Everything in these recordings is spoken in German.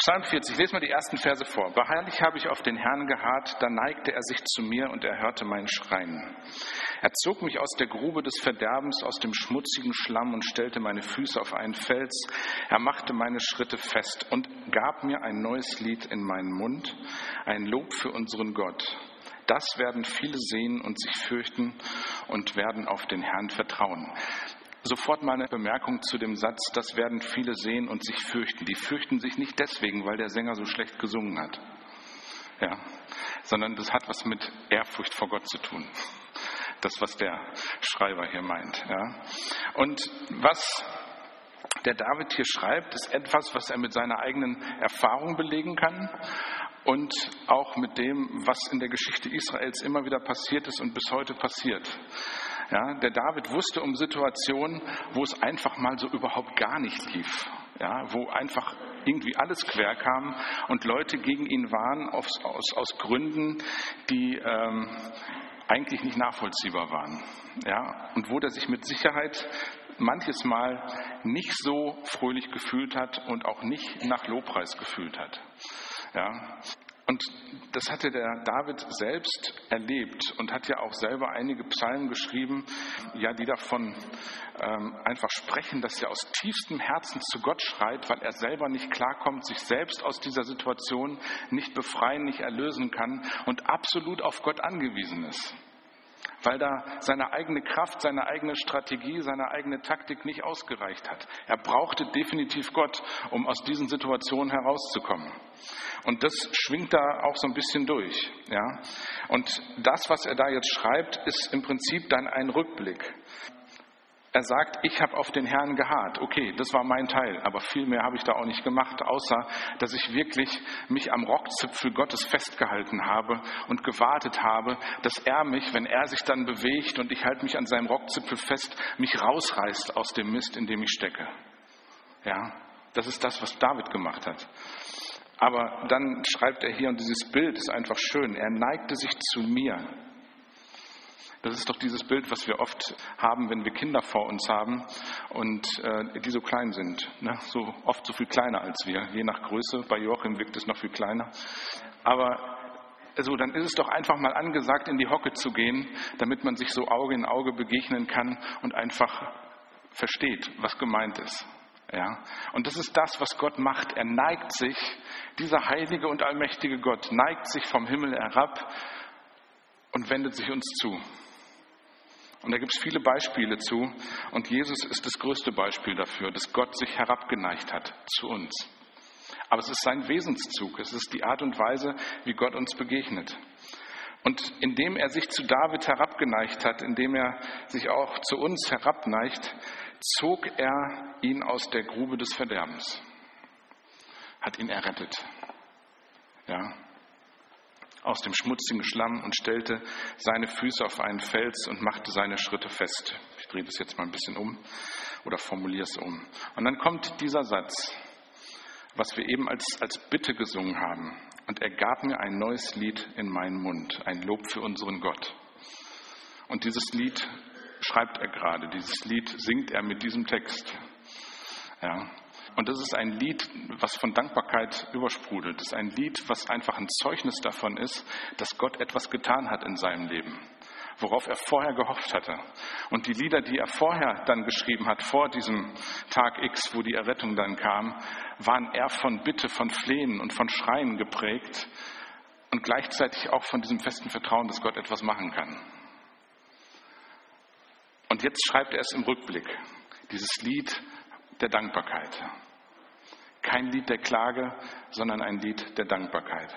Psalm 40, ich lese mal die ersten Verse vor. Beharrlich habe ich auf den Herrn geharrt, da neigte er sich zu mir und er hörte mein Schreien. Er zog mich aus der Grube des Verderbens, aus dem schmutzigen Schlamm und stellte meine Füße auf einen Fels. Er machte meine Schritte fest und gab mir ein neues Lied in meinen Mund, ein Lob für unseren Gott. Das werden viele sehen und sich fürchten und werden auf den Herrn vertrauen. Sofort mal eine Bemerkung zu dem Satz, das werden viele sehen und sich fürchten. Die fürchten sich nicht deswegen, weil der Sänger so schlecht gesungen hat, ja, sondern das hat was mit Ehrfurcht vor Gott zu tun. Das, was der Schreiber hier meint. Ja. Und was der David hier schreibt, ist etwas, was er mit seiner eigenen Erfahrung belegen kann und auch mit dem, was in der Geschichte Israels immer wieder passiert ist und bis heute passiert. Ja, der David wusste um Situationen, wo es einfach mal so überhaupt gar nicht lief, ja, wo einfach irgendwie alles quer kam und Leute gegen ihn waren aus Gründen, die eigentlich nicht nachvollziehbar waren. Ja, und wo der sich mit Sicherheit manches Mal nicht so fröhlich gefühlt hat und auch nicht nach Lobpreis gefühlt hat. Ja. Und das hatte der David selbst erlebt und hat ja auch selber einige Psalmen geschrieben, ja, die davon einfach sprechen, dass er aus tiefstem Herzen zu Gott schreit, weil er selber nicht klarkommt, sich selbst aus dieser Situation nicht befreien, nicht erlösen kann und absolut auf Gott angewiesen ist. Weil da seine eigene Kraft, seine eigene Strategie, seine eigene Taktik nicht ausgereicht hat. Er brauchte definitiv Gott, um aus diesen Situationen herauszukommen. Und das schwingt da auch so ein bisschen durch. Ja? Und das, was er da jetzt schreibt, ist im Prinzip dann ein Rückblick. Er sagt, ich habe auf den Herrn geharrt. Okay, das war mein Teil, aber viel mehr habe ich da auch nicht gemacht, außer dass ich wirklich mich am Rockzipfel Gottes festgehalten habe und gewartet habe, dass er mich, wenn er sich dann bewegt und ich halte mich an seinem Rockzipfel fest, mich rausreißt aus dem Mist, in dem ich stecke. Ja, das ist das, was David gemacht hat. Aber dann schreibt er hier, und dieses Bild ist einfach schön, er neigte sich zu mir. Das ist doch dieses Bild, was wir oft haben, wenn wir Kinder vor uns haben und die so klein sind. Ne? So oft so viel kleiner als wir. Je nach Größe, bei Joachim wirkt es noch viel kleiner. Aber dann ist es doch einfach mal angesagt, in die Hocke zu gehen, damit man sich so Auge in Auge begegnen kann und einfach versteht, was gemeint ist. Ja? Und das ist das, was Gott macht. Er neigt sich, dieser heilige und allmächtige Gott, neigt sich vom Himmel herab und wendet sich uns zu. Und da gibt es viele Beispiele zu. Und Jesus ist das größte Beispiel dafür, dass Gott sich herabgeneigt hat zu uns. Aber es ist sein Wesenszug. Es ist die Art und Weise, wie Gott uns begegnet. Und indem er sich zu David herabgeneigt hat, indem er sich auch zu uns herabneigt, zog er ihn aus der Grube des Verderbens. Hat ihn errettet. Ja. Aus dem schmutzigen Schlamm und stellte seine Füße auf einen Fels und machte seine Schritte fest. Ich drehe das jetzt mal ein bisschen um oder formuliere es um. Und dann kommt dieser Satz, was wir eben als Bitte gesungen haben. Und er gab mir ein neues Lied in meinen Mund, ein Lob für unseren Gott. Und dieses Lied schreibt er gerade, dieses Lied singt er mit diesem Text. Ja. Und das ist ein Lied, was von Dankbarkeit übersprudelt. Das ist ein Lied, was einfach ein Zeugnis davon ist, dass Gott etwas getan hat in seinem Leben, worauf er vorher gehofft hatte. Und die Lieder, die er vorher dann geschrieben hat, vor diesem Tag X, wo die Errettung dann kam, waren eher von Bitte, von Flehen und von Schreien geprägt und gleichzeitig auch von diesem festen Vertrauen, dass Gott etwas machen kann. Und jetzt schreibt er es im Rückblick, dieses Lied der Dankbarkeit. Kein Lied der Klage, sondern ein Lied der Dankbarkeit.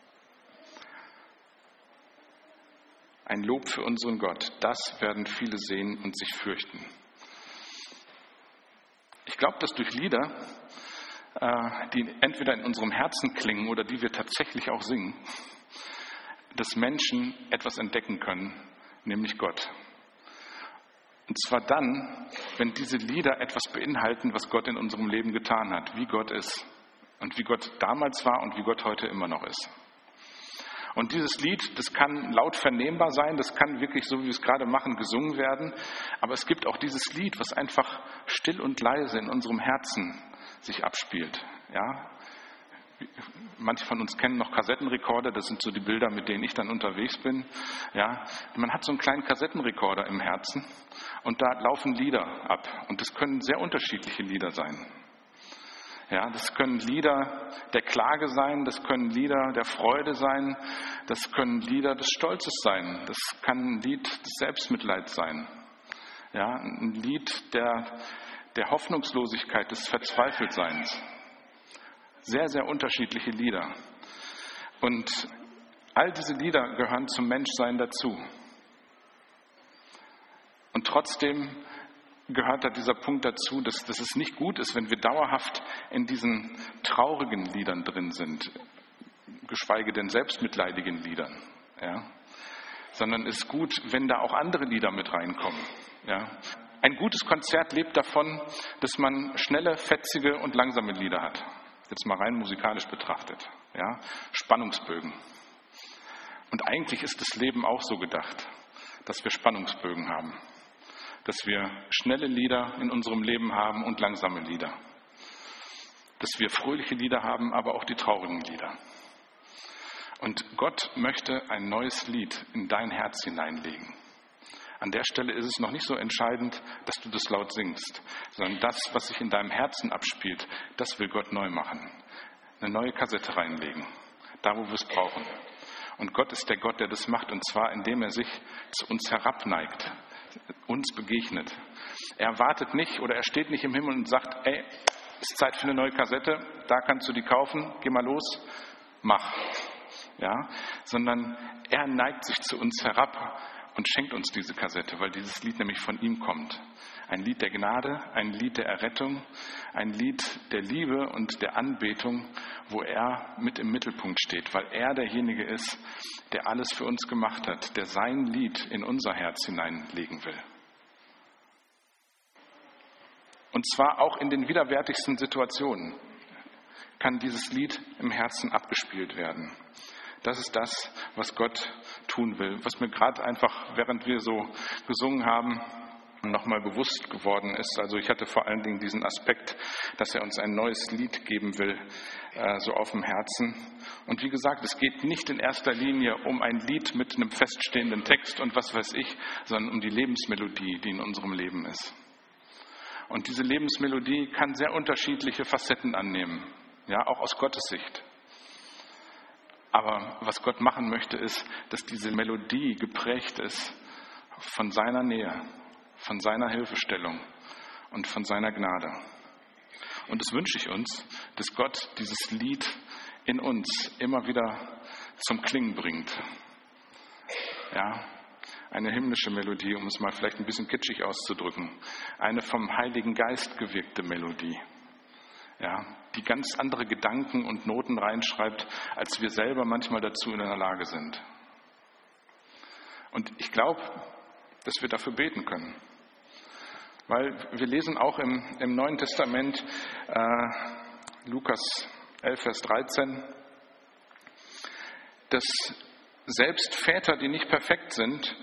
Ein Lob für unseren Gott, das werden viele sehen und sich fürchten. Ich glaube, dass durch Lieder, die entweder in unserem Herzen klingen oder die wir tatsächlich auch singen, dass Menschen etwas entdecken können, nämlich Gott. Und zwar dann, wenn diese Lieder etwas beinhalten, was Gott in unserem Leben getan hat, wie Gott ist und wie Gott damals war und wie Gott heute immer noch ist. Und dieses Lied, das kann laut vernehmbar sein, das kann wirklich, so wie wir es gerade machen, gesungen werden. Aber es gibt auch dieses Lied, was einfach still und leise in unserem Herzen sich abspielt. Ja? Manche von uns kennen noch Kassettenrekorder, das sind so die Bilder, mit denen ich dann unterwegs bin. Ja, man hat so einen kleinen Kassettenrekorder im Herzen und da laufen Lieder ab. Und das können sehr unterschiedliche Lieder sein. Ja, das können Lieder der Klage sein, das können Lieder der Freude sein, das können Lieder des Stolzes sein, das kann ein Lied des Selbstmitleids sein. Ja, ein Lied der Hoffnungslosigkeit, des Verzweifeltseins. Sehr, sehr unterschiedliche Lieder. Und all diese Lieder gehören zum Menschsein dazu. Und trotzdem gehört da dieser Punkt dazu, dass es nicht gut ist, wenn wir dauerhaft in diesen traurigen Liedern drin sind, geschweige denn selbstmitleidigen Liedern. Ja? Sondern es ist gut, wenn da auch andere Lieder mit reinkommen. Ja? Ein gutes Konzert lebt davon, dass man schnelle, fetzige und langsame Lieder hat. Jetzt mal rein musikalisch betrachtet. Ja? Spannungsbögen. Und eigentlich ist das Leben auch so gedacht, dass wir Spannungsbögen haben. Dass wir schnelle Lieder in unserem Leben haben und langsame Lieder. Dass wir fröhliche Lieder haben, aber auch die traurigen Lieder. Und Gott möchte ein neues Lied in dein Herz hineinlegen. An der Stelle ist es noch nicht so entscheidend, dass du das laut singst, sondern das, was sich in deinem Herzen abspielt, das will Gott neu machen. Eine neue Kassette reinlegen, da wo wir es brauchen. Und Gott ist der Gott, der das macht, und zwar indem er sich zu uns herabneigt, uns begegnet. Er wartet nicht oder er steht nicht im Himmel und sagt, ey, ist Zeit für eine neue Kassette, da kannst du die kaufen, geh mal los, mach. Ja, sondern er neigt sich zu uns herab und schenkt uns diese Kassette, weil dieses Lied nämlich von ihm kommt. Ein Lied der Gnade, ein Lied der Errettung, ein Lied der Liebe und der Anbetung, wo er mit im Mittelpunkt steht, weil er derjenige ist, der alles für uns gemacht hat, der sein Lied in unser Herz hineinlegen will. Und zwar auch in den widerwärtigsten Situationen kann dieses Lied im Herzen abgespielt werden. Das ist das, was Gott tun will, was mir gerade einfach, während wir so gesungen haben, nochmal bewusst geworden ist. Also ich hatte vor allen Dingen diesen Aspekt, dass er uns ein neues Lied geben will, so auf dem Herzen. Und wie gesagt, es geht nicht in erster Linie um ein Lied mit einem feststehenden Text und was weiß ich, sondern um die Lebensmelodie, die in unserem Leben ist. Und diese Lebensmelodie kann sehr unterschiedliche Facetten annehmen, ja, auch aus Gottes Sicht. Aber was Gott machen möchte, ist, dass diese Melodie geprägt ist von seiner Nähe, von seiner Hilfestellung und von seiner Gnade. Und das wünsche ich uns, dass Gott dieses Lied in uns immer wieder zum Klingen bringt. Ja, eine himmlische Melodie, um es mal vielleicht ein bisschen kitschig auszudrücken. Eine vom Heiligen Geist gewirkte Melodie. Ja, die ganz andere Gedanken und Noten reinschreibt, als wir selber manchmal dazu in der Lage sind. Und ich glaube, dass wir dafür beten können. Weil wir lesen auch im Neuen Testament, Lukas 11, Vers 13, dass selbst Väter, die nicht perfekt sind,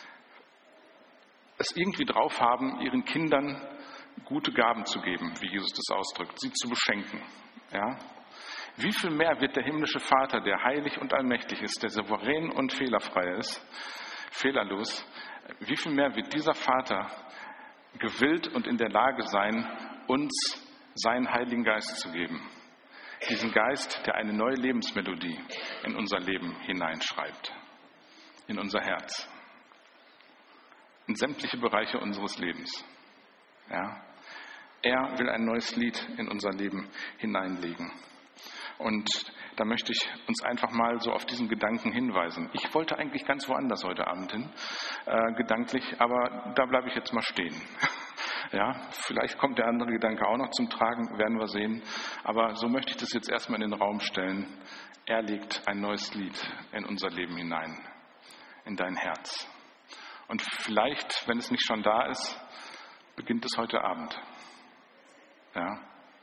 es irgendwie drauf haben, ihren Kindern gute Gaben zu geben, wie Jesus das ausdrückt, sie zu beschenken. Ja? Wie viel mehr wird der himmlische Vater, der heilig und allmächtig ist, der souverän und fehlerfrei ist, fehlerlos, wie viel mehr wird dieser Vater gewillt und in der Lage sein, uns seinen Heiligen Geist zu geben. Diesen Geist, der eine neue Lebensmelodie in unser Leben hineinschreibt, in unser Herz, in sämtliche Bereiche unseres Lebens. Ja? Er will ein neues Lied in unser Leben hineinlegen. Und da möchte ich uns einfach mal so auf diesen Gedanken hinweisen. Ich wollte eigentlich ganz woanders heute Abend hin, gedanklich, aber da bleibe ich jetzt mal stehen. Ja, vielleicht kommt der andere Gedanke auch noch zum Tragen, werden wir sehen. Aber so möchte ich das jetzt erstmal in den Raum stellen. Er legt ein neues Lied in unser Leben hinein, in dein Herz. Und vielleicht, wenn es nicht schon da ist, beginnt es heute Abend. Ja.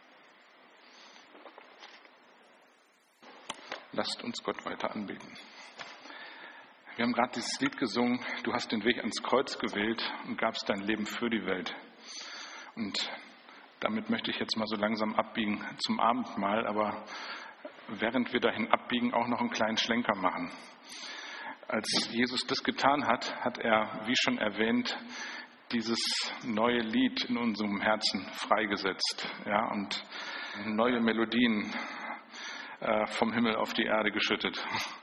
Lasst uns Gott weiter anbeten. Wir haben gerade dieses Lied gesungen, du hast den Weg ans Kreuz gewählt und gabst dein Leben für die Welt. Und damit möchte ich jetzt mal so langsam abbiegen zum Abendmahl, aber während wir dahin abbiegen, auch noch einen kleinen Schlenker machen. Als Jesus das getan hat, hat er, wie schon erwähnt, dieses neue Lied in unserem Herzen freigesetzt, ja, und neue Melodien vom Himmel auf die Erde geschüttet.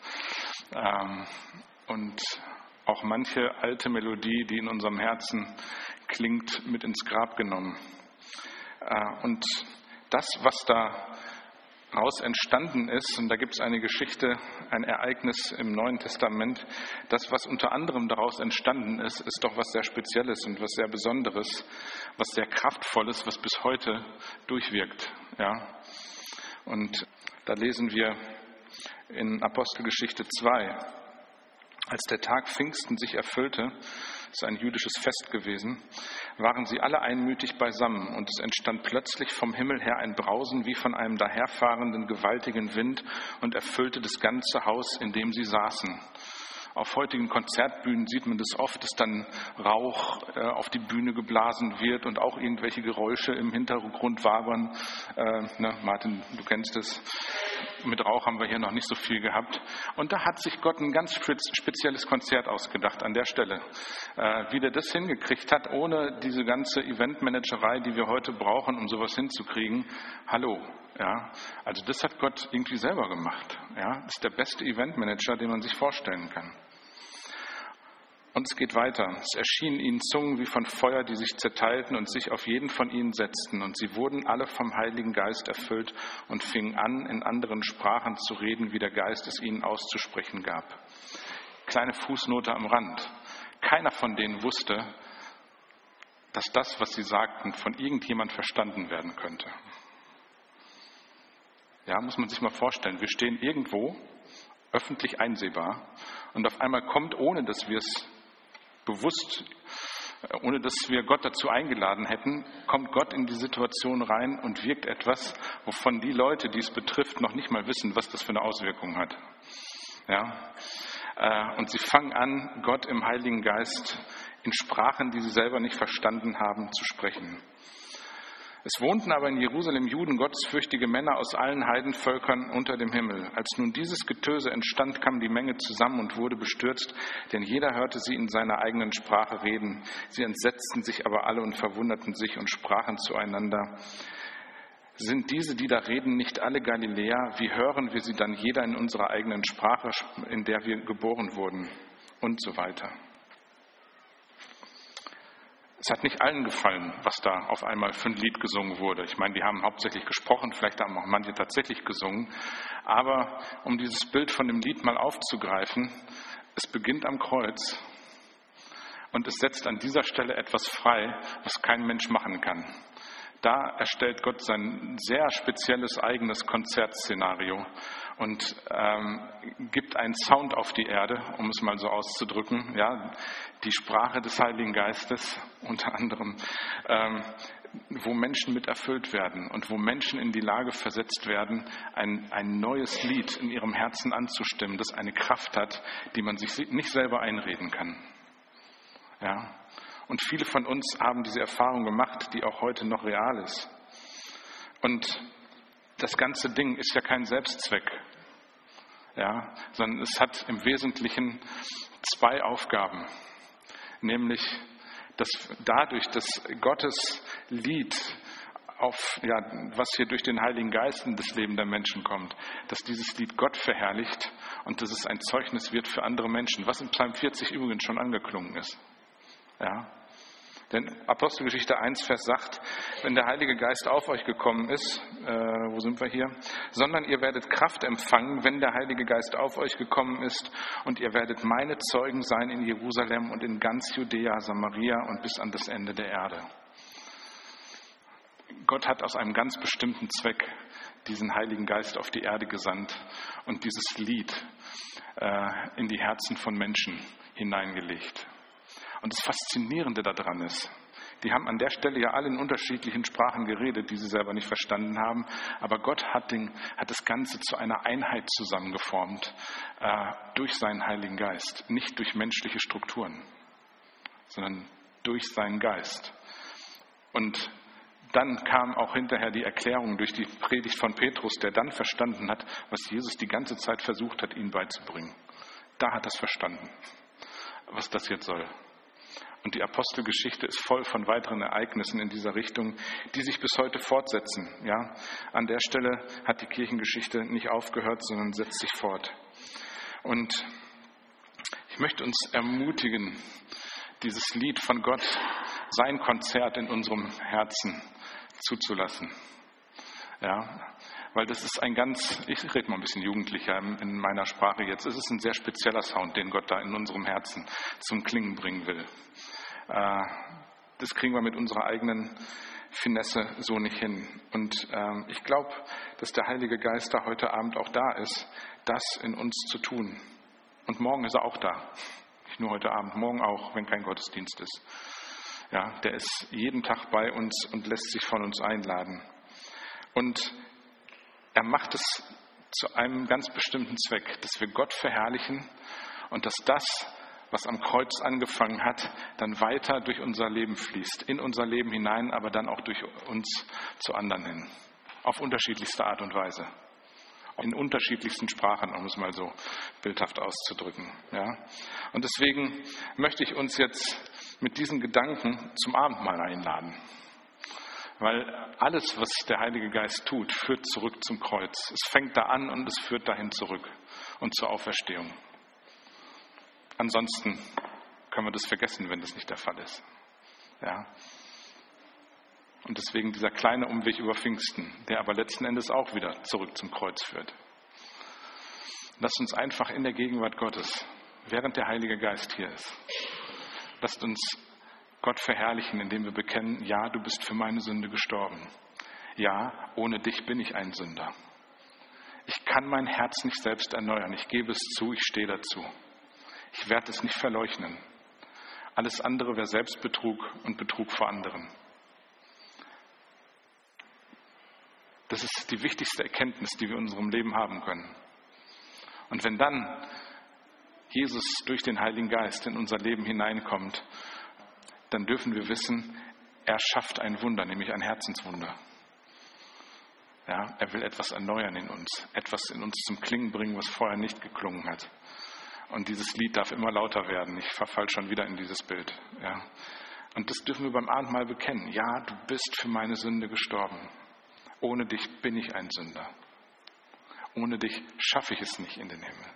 Und auch manche alte Melodie, die in unserem Herzen klingt, mit ins Grab genommen. Und das, was daraus entstanden ist, und da gibt es eine Geschichte, ein Ereignis im Neuen Testament, das, was unter anderem daraus entstanden ist, ist doch was sehr Spezielles und was sehr Besonderes, was sehr Kraftvolles, was bis heute durchwirkt. Ja. Und da lesen wir in Apostelgeschichte 2, als der Tag Pfingsten sich erfüllte, das ist ein jüdisches Fest gewesen, waren sie alle einmütig beisammen und es entstand plötzlich vom Himmel her ein Brausen wie von einem daherfahrenden gewaltigen Wind und erfüllte das ganze Haus, in dem sie saßen. Auf heutigen Konzertbühnen sieht man das oft, dass dann Rauch auf die Bühne geblasen wird und auch irgendwelche Geräusche im Hintergrund wabern. Martin, du kennst es. Mit Rauch haben wir hier noch nicht so viel gehabt. Und da hat sich Gott ein ganz spezielles Konzert ausgedacht an der Stelle. Wie der das hingekriegt hat, ohne diese ganze Eventmanagerei, die wir heute brauchen, um sowas hinzukriegen. Hallo. Ja, also das hat Gott irgendwie selber gemacht. Ja, das ist der beste Eventmanager, den man sich vorstellen kann. Und es geht weiter. Es erschienen ihnen Zungen wie von Feuer, die sich zerteilten und sich auf jeden von ihnen setzten. Und sie wurden alle vom Heiligen Geist erfüllt und fingen an, in anderen Sprachen zu reden, wie der Geist es ihnen auszusprechen gab. Kleine Fußnote am Rand. Keiner von denen wusste, dass das, was sie sagten, von irgendjemand verstanden werden könnte. Ja, muss man sich mal vorstellen. Wir stehen irgendwo, öffentlich einsehbar, und auf einmal kommt, ohne dass wir es bewusst, ohne dass wir Gott dazu eingeladen hätten, kommt Gott in die Situation rein und wirkt etwas, wovon die Leute, die es betrifft, noch nicht mal wissen, was das für eine Auswirkung hat. Ja, und sie fangen an, Gott im Heiligen Geist in Sprachen, die sie selber nicht verstanden haben, zu sprechen. Es wohnten aber in Jerusalem Juden, gottesfürchtige Männer aus allen Heidenvölkern unter dem Himmel. Als nun dieses Getöse entstand, kam die Menge zusammen und wurde bestürzt, denn jeder hörte sie in seiner eigenen Sprache reden. Sie entsetzten sich aber alle und verwunderten sich und sprachen zueinander: Sind diese, die da reden, nicht alle Galiläer? Wie hören wir sie dann jeder in unserer eigenen Sprache, in der wir geboren wurden? Und so weiter. Es hat nicht allen gefallen, was da auf einmal für ein Lied gesungen wurde. Ich meine, die haben hauptsächlich gesprochen, vielleicht haben auch manche tatsächlich gesungen. Aber um dieses Bild von dem Lied mal aufzugreifen, es beginnt am Kreuz und es setzt an dieser Stelle etwas frei, was kein Mensch machen kann. Da erstellt Gott sein sehr spezielles eigenes Konzertszenario und gibt einen Sound auf die Erde, um es mal so auszudrücken, ja, die Sprache des Heiligen Geistes unter anderem, wo Menschen mit erfüllt werden und wo Menschen in die Lage versetzt werden, ein neues Lied in ihrem Herzen anzustimmen, das eine Kraft hat, die man sich nicht selber einreden kann. Ja. Und viele von uns haben diese Erfahrung gemacht, die auch heute noch real ist. Und das ganze Ding ist ja kein Selbstzweck, ja, sondern es hat im Wesentlichen zwei Aufgaben. Nämlich, dass dadurch, dass Gottes Lied was hier durch den Heiligen Geist in das Leben der Menschen kommt, dass dieses Lied Gott verherrlicht und dass es ein Zeugnis wird für andere Menschen, was in Psalm 40 übrigens schon angeklungen ist. Ja. Denn Apostelgeschichte 1, Vers 8, wenn der Heilige Geist auf euch gekommen ist, wo sind wir hier? Sondern ihr werdet Kraft empfangen, wenn der Heilige Geist auf euch gekommen ist, und ihr werdet meine Zeugen sein in Jerusalem und in ganz Judäa, Samaria und bis an das Ende der Erde. Gott hat aus einem ganz bestimmten Zweck diesen Heiligen Geist auf die Erde gesandt und dieses Lied in die Herzen von Menschen hineingelegt. Und das Faszinierende daran ist, die haben an der Stelle ja alle in unterschiedlichen Sprachen geredet, die sie selber nicht verstanden haben, aber Gott hat das Ganze zu einer Einheit zusammengeformt, durch seinen Heiligen Geist, nicht durch menschliche Strukturen, sondern durch seinen Geist. Und dann kam auch hinterher die Erklärung durch die Predigt von Petrus, der dann verstanden hat, was Jesus die ganze Zeit versucht hat, ihm beizubringen. Da hat er es verstanden, was das jetzt soll. Und die Apostelgeschichte ist voll von weiteren Ereignissen in dieser Richtung, die sich bis heute fortsetzen. Ja, an der Stelle hat die Kirchengeschichte nicht aufgehört, sondern setzt sich fort. Und ich möchte uns ermutigen, dieses Lied von Gott, sein Konzert in unserem Herzen zuzulassen. Ja, weil das ist ich rede mal ein bisschen jugendlicher in meiner Sprache jetzt, es ist ein sehr spezieller Sound, den Gott da in unserem Herzen zum Klingen bringen will. Das kriegen wir mit unserer eigenen Finesse so nicht hin. Und ich glaube, dass der Heilige Geist da heute Abend auch da ist, das in uns zu tun. Und morgen ist er auch da. Nicht nur heute Abend, morgen auch, wenn kein Gottesdienst ist. Ja, der ist jeden Tag bei uns und lässt sich von uns einladen. Und er macht es zu einem ganz bestimmten Zweck, dass wir Gott verherrlichen und dass das, was am Kreuz angefangen hat, dann weiter durch unser Leben fließt, in unser Leben hinein, aber dann auch durch uns zu anderen hin. Auf unterschiedlichste Art und Weise. In unterschiedlichsten Sprachen, um es mal so bildhaft auszudrücken. Ja? Und deswegen möchte ich uns jetzt mit diesen Gedanken zum Abendmahl einladen. Weil alles, was der Heilige Geist tut, führt zurück zum Kreuz. Es fängt da an und es führt dahin zurück und zur Auferstehung. Ansonsten können wir das vergessen, wenn das nicht der Fall ist. Ja. Und deswegen dieser kleine Umweg über Pfingsten, der aber letzten Endes auch wieder zurück zum Kreuz führt. Lasst uns einfach in der Gegenwart Gottes, während der Heilige Geist hier ist, lasst uns Gott verherrlichen, indem wir bekennen, ja, du bist für meine Sünde gestorben. Ja, ohne dich bin ich ein Sünder. Ich kann mein Herz nicht selbst erneuern. Ich gebe es zu, ich stehe dazu. Ich werde es nicht verleugnen. Alles andere wäre Selbstbetrug und Betrug vor anderen. Das ist die wichtigste Erkenntnis, die wir in unserem Leben haben können. Und wenn dann Jesus durch den Heiligen Geist in unser Leben hineinkommt, dann dürfen wir wissen, er schafft ein Wunder, nämlich ein Herzenswunder. Ja, er will etwas erneuern in uns, etwas in uns zum Klingen bringen, was vorher nicht geklungen hat. Und dieses Lied darf immer lauter werden. Ich verfall schon wieder in dieses Bild. Ja. Und das dürfen wir beim Abendmahl bekennen. Ja, du bist für meine Sünde gestorben. Ohne dich bin ich ein Sünder. Ohne dich schaffe ich es nicht in den Himmel.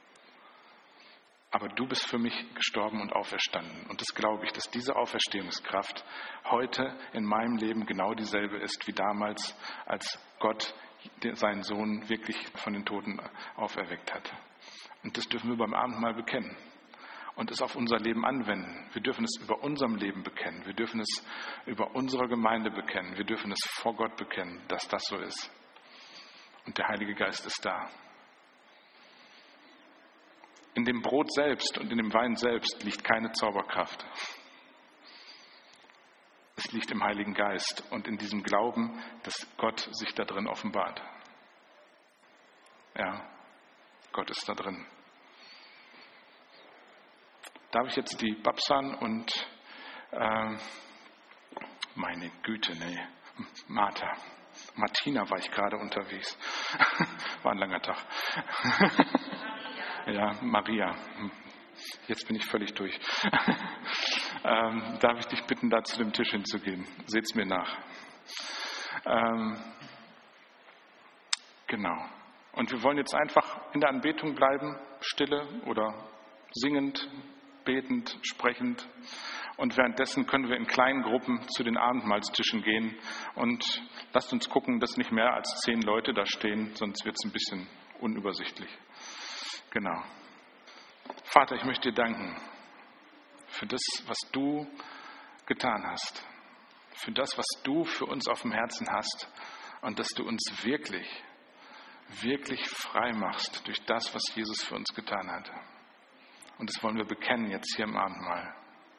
Aber du bist für mich gestorben und auferstanden. Und das glaube ich, dass diese Auferstehungskraft heute in meinem Leben genau dieselbe ist wie damals, als Gott seinen Sohn wirklich von den Toten auferweckt hat. Und das dürfen wir beim Abendmahl bekennen und es auf unser Leben anwenden. Wir dürfen es über unserem Leben bekennen. Wir dürfen es über unsere Gemeinde bekennen. Wir dürfen es vor Gott bekennen, dass das so ist. Und der Heilige Geist ist da. In dem Brot selbst und in dem Wein selbst liegt keine Zauberkraft. Es liegt im Heiligen Geist und in diesem Glauben, dass Gott sich da drin offenbart. Ja, Gott ist da drin. Darf ich jetzt die Babsan und meine Güte, Martina war ich gerade unterwegs. War ein langer Tag. Ja, Maria. Jetzt bin ich völlig durch. Darf ich dich bitten, da zu dem Tisch hinzugehen? Seht's mir nach. Genau. Und wir wollen jetzt einfach in der Anbetung bleiben, stille oder singend, betend, sprechend. Und währenddessen können wir in kleinen Gruppen zu den Abendmahlstischen gehen. Und lasst uns gucken, dass nicht mehr als 10 Leute da stehen, sonst wird es ein bisschen unübersichtlich. Genau. Vater, ich möchte dir danken für das, was du getan hast. Für das, was du für uns auf dem Herzen hast. Und dass du uns wirklich, wirklich frei machst durch das, was Jesus für uns getan hat. Und das wollen wir bekennen jetzt hier im Abendmahl.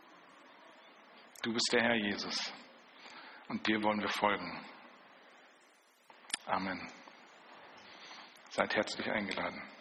Du bist der Herr Jesus. Und dir wollen wir folgen. Amen. Seid herzlich eingeladen.